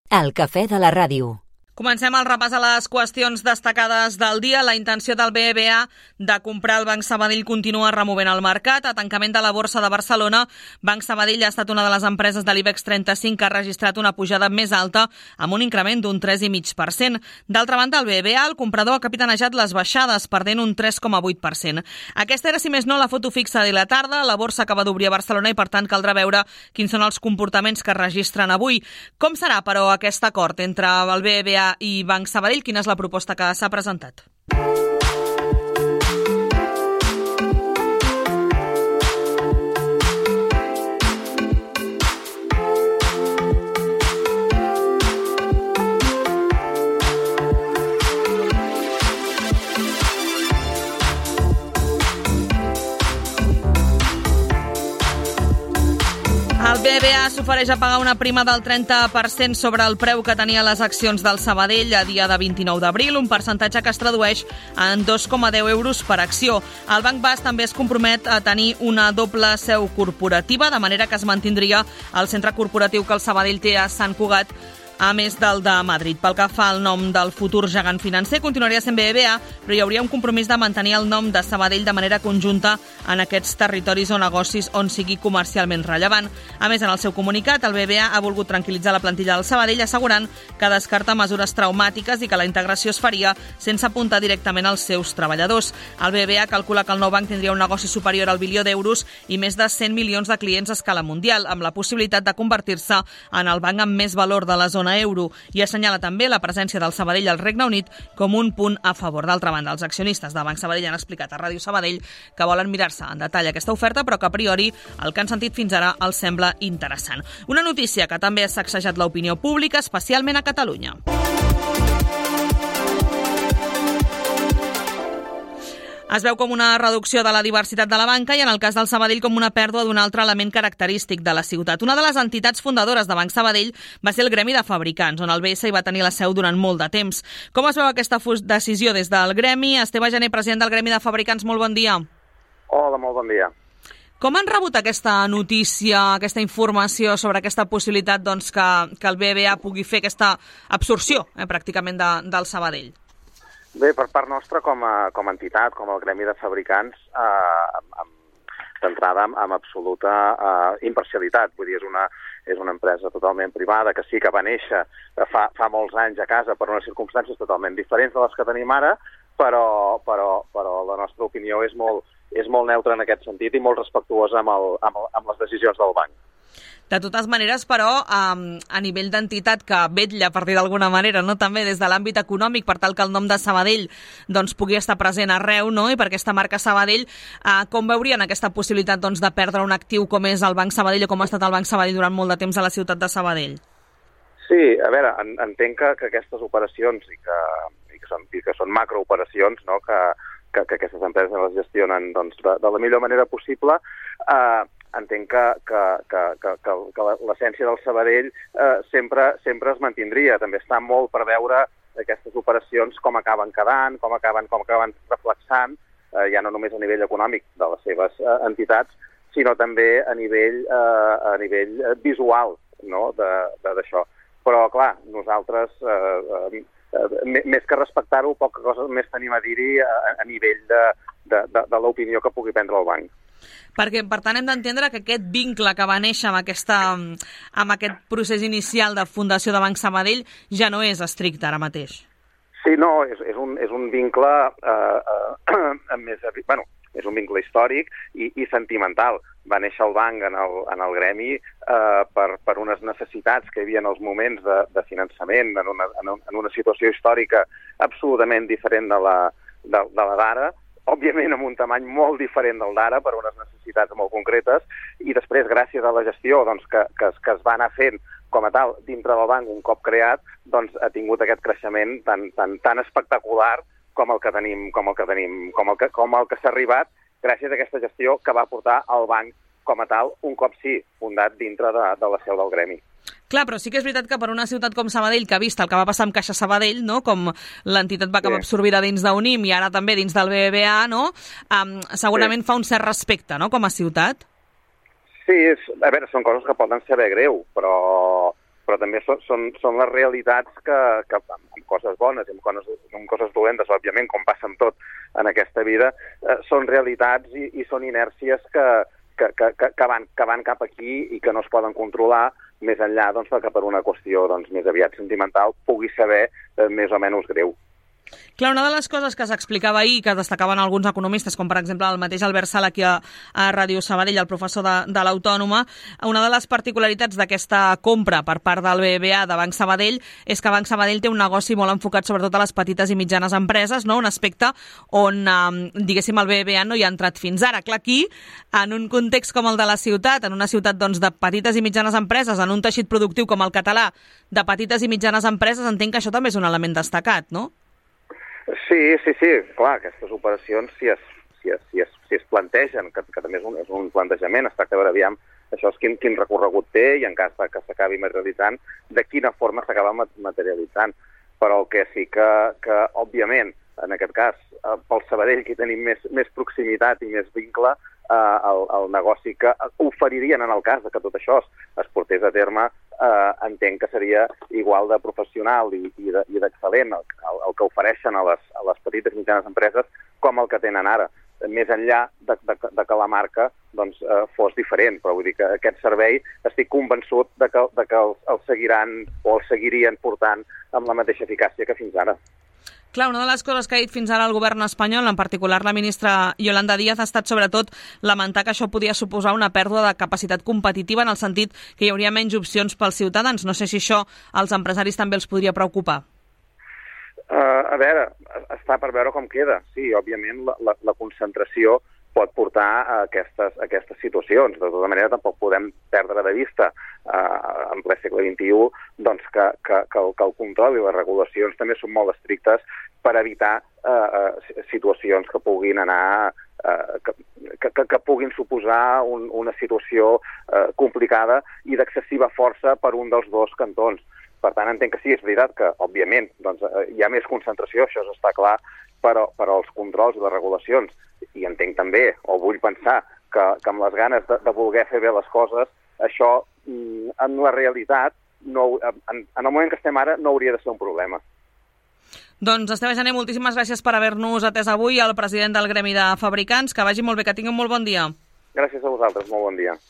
El cafè de la ràdio. Comencem el repàs a les qüestions destacades del dia. La intenció del BBVA de comprar el Banc Sabadell continua removent el mercat. A tancament de la borsa de Barcelona, Banc Sabadell ha estat una de les empreses de l'IBEX 35 que ha registrat una pujada més alta amb un increment d'un 3,5%. D'altra banda, el BBVA, el comprador, ha capitanejat les baixades, perdent un 3,8%. Aquesta era, si més no, la foto fixa de la tarda. La borsa acaba d'obrir a Barcelona i, per tant, caldrà veure quins són els comportaments que es registren avui. Com serà, però, aquest acord entre el BBVA i Banc Sabadell? Quina és la proposta que s'ha presentat? El BBVA s'ofereix a pagar una prima del 30% sobre el preu que tenia les accions del Sabadell a dia de 29 d'abril, un percentatge que es tradueix en 2,10 euros per acció. El Banc Basc també es compromet a tenir una doble seu corporativa, de manera que es mantindria el centre corporatiu que el Sabadell té a Sant Cugat, a més del de Madrid. Pel que fa al nom del futur gegant financer, continuaria sent BBVA, però hi hauria un compromís de mantenir el nom de Sabadell de manera conjunta en aquests territoris o negocis on sigui comercialment rellevant. A més, en el seu comunicat, el BBVA ha volgut tranquil·litzar la plantilla del Sabadell, assegurant que descarta mesures traumàtiques i que la integració es faria sense apuntar directament als seus treballadors. El BBVA calcula que el nou banc tindria un negoci superior al bilió d'euros i més de 100 milions de clients a escala mundial, amb la possibilitat de convertir-se en el banc amb més valor de la zona euro, i assenyala també la presència del Sabadell al Regne Unit com un punt a favor. D'altra banda, els accionistes de Banc Sabadell han explicat a Ràdio Sabadell que volen mirar-se en detall aquesta oferta, però que a priori el que han sentit fins ara els sembla interessant. Una notícia que també ha sacsejat l'opinió pública, especialment a Catalunya. Es veu com una reducció de la diversitat de la banca i, en el cas del Sabadell, com una pèrdua d'un altre element característic de la ciutat. Una de les entitats fundadores de Banc Sabadell va ser el Gremi de Fabricants, on el BS hi va tenir la seu durant molt de temps. Com es veu aquesta decisió des del Gremi? Esteve Gené, president del Gremi de Fabricants, molt bon dia. Hola, molt bon dia. Com han rebut aquesta notícia, aquesta informació sobre aquesta possibilitat que el BBVA pugui fer aquesta absorció pràcticament del Sabadell? Bé, per part nostra, com a entitat, com el Gremi de Fabricants, d'entrada amb absoluta imparcialitat. Vull dir, és una empresa totalment privada que sí que va néixer fa molts anys a casa per unes circumstàncies totalment diferents de les que tenim ara, però la nostra opinió és molt neutra en aquest sentit i molt respectuosa amb les decisions del banc. De totes maneres, però, a nivell d'entitat que vetlla, per dir d'alguna manera, no, també des de l'àmbit econòmic, per tal que el nom de Sabadell pugui estar present arreu, no? I per aquesta marca Sabadell, com veurien aquesta possibilitat de perdre un actiu com és el Banc Sabadell o com ha estat el Banc Sabadell durant molt de temps a la ciutat de Sabadell? Sí, a veure, entenc que aquestes operacions i que són macrooperacions, no? que aquestes empreses les gestionen de la millor manera possible, entenc que l'essència del Sabadell sempre es mantindria. També està molt per veure aquestes operacions com acaben quedant, com acaben reflexant, ja no només a nivell econòmic de les seves entitats, sinó també a nivell visual, no? d'això. Però, clar, nosaltres, més que respectar-ho, poca cosa més tenim a dir-hi a nivell de l'opinió que pugui prendre el banc. Perquè, per tant, hem d'entendre que aquest vincle que va néixer amb aquest procés inicial de fundació de Banc Sabadell ja no és estricte ara mateix. Sí, no, és un vincle és un vincle històric i sentimental. Va néixer el banc en el gremi per unes necessitats que hi havia en els moments de finançament en una situació històrica absolutament diferent de la d'ara, òbviament amb un tamany molt diferent del d'ara per unes necessitats molt concretes, i després, gràcies a la gestió que es va anar fent com a tal dintre del banc un cop creat, ha tingut aquest creixement tan espectacular com el que s'ha arribat gràcies a aquesta gestió que va portar el banc com a tal, un cop sí, fundat dintre de la seu del gremi. Clar, però sí que és veritat que per una ciutat com Sabadell, que ha vist el que va passar amb Caixa Sabadell, no? Com l'entitat va acabar absorbida dins d'Unim i ara també dins del BBVA, no? Segurament fa un cert respecte, no?, com a ciutat. Sí, a veure, són coses que poden saber greu, però però també són les realitats que amb coses bones i amb coses dolentes, òbviament, com passa amb tot en aquesta vida, són realitats i són inèrcies que van cap aquí i que no es poden controlar més enllà que per una qüestió més aviat sentimental pugui saber més o menys greu. Clar, una de les coses que s'explicava ahir, que destacaven alguns economistes, com per exemple el mateix Albert Sala aquí a Ràdio Sabadell, el professor de l'Autònoma, una de les particularitats d'aquesta compra per part del BBVA de Banc Sabadell és que Banc Sabadell té un negoci molt enfocat sobretot a les petites i mitjanes empreses, no? Un aspecte on, diguéssim, el BBVA no hi ha entrat fins ara. Clar, aquí, en un context com el de la ciutat, en una ciutat de petites i mitjanes empreses, en un teixit productiu com el català, de petites i mitjanes empreses, entenc que això també és un element destacat, no? Sí, clar, aquestes operacions, si es plantegen, que també és un plantejament, es tracta de veure, aviam, això és quin recorregut té i en cas que s'acabi materialitzant, de quina forma s'acaba materialitzant. Però el que sí que òbviament, en aquest cas, pel Sabadell, que tenim més proximitat i més vincle, el negoci que oferirien en el cas que tot això es portés a terme, entenc que seria igual de professional i d'excel·lent el que ofereixen a les petites i mitjanes empreses com el que tenen ara, més enllà de que la marca fos diferent. Però vull dir que aquest servei estic convençut de que el seguiran o el seguirien portant amb la mateixa eficàcia que fins ara. Clar, una de les coses que ha dit fins ara el govern espanyol, en particular la ministra Yolanda Díaz, ha estat sobretot lamentar que això podia suposar una pèrdua de capacitat competitiva en el sentit que hi hauria menys opcions pels ciutadans. No sé si això als empresaris també els podria preocupar. A veure, està per veure com queda. Sí, òbviament la concentració pot portar a aquestes situacions. De tota manera, tampoc podem perdre de vista en ple segle XXI que el control i les regulacions també són molt estrictes per evitar situacions que puguin anar que puguin suposar una situació complicada i d'excessiva força per un dels dos cantons. Per tant, entenc que sí, és veritat que, òbviament, hi ha més concentració, això està clar, però els controls i les regulacions, i entenc també, o vull pensar, que amb les ganes de voler fer bé les coses, això, en la realitat, en el moment que estem ara, no hauria de ser un problema. Doncs, Esteve Jané, moltíssimes gràcies per haver-nos atès avui, el president del Gremi de Fabricants. Que vagi molt bé, que tingui un molt bon dia. Gràcies a vosaltres, molt bon dia.